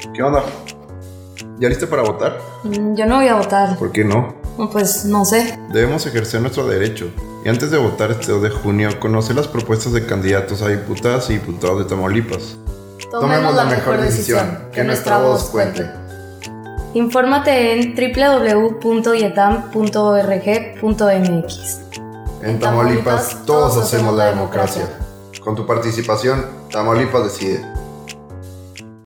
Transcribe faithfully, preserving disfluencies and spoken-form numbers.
¿Qué onda? ¿Ya lista para votar? Mm, Yo no voy a votar. ¿Por qué no? No, Pues no sé. Debemos ejercer nuestro derecho. Y antes de votar este dos de junio, conocer las propuestas de candidatos a diputadas y diputados de Tamaulipas. Tomemos la mejor decisión, que nuestra voz cuente. Infórmate en doble u doble u doble u punto yetam punto org punto m x. En Tamaulipas todos hacemos la democracia. Con tu participación, Tamaulipas decide.